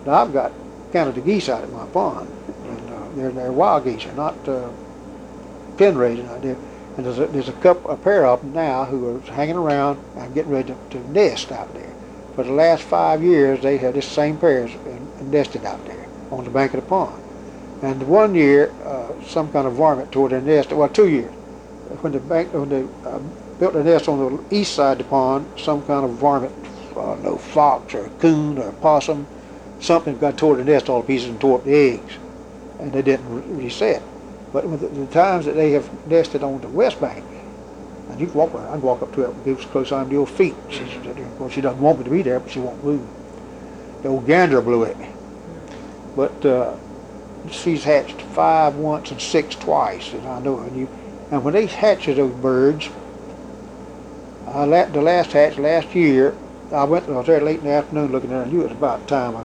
Now I've got Canada geese out at my pond, and they're wild geese. They're not pen raising out there. And a pair of them now who are hanging around and getting ready to nest out there. For the last 5 years, they had this same pair nested out there on the bank of the pond. And one year, some kind of varmint tore their nest. Well, 2 years. When they built their nest on the east side of the pond, some kind of varmint, no fox or coon or possum, something got tore the nest all to pieces and tore up the eggs, and they didn't reset. But with the times that they have nested on the west bank, and you can walk around, I can walk up to it, give as close as your feet. Of course, she doesn't want me to be there, but she won't move. The old gander blew at me. But she's hatched 5 once and 6 twice, and I know. And when they hatch those birds, the last hatch last year, I was there late in the afternoon looking at her. I knew it was about time. I